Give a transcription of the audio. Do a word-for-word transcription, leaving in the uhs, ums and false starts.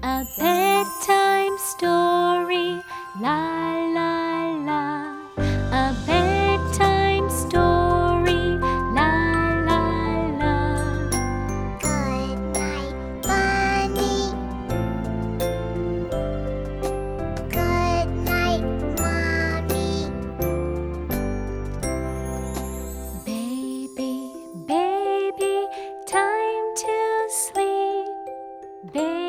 A bedtime story, la la la. A bedtime story, la la la. Good night, Bunny. Good night, Mommy. Baby, baby, time to sleep. Baby,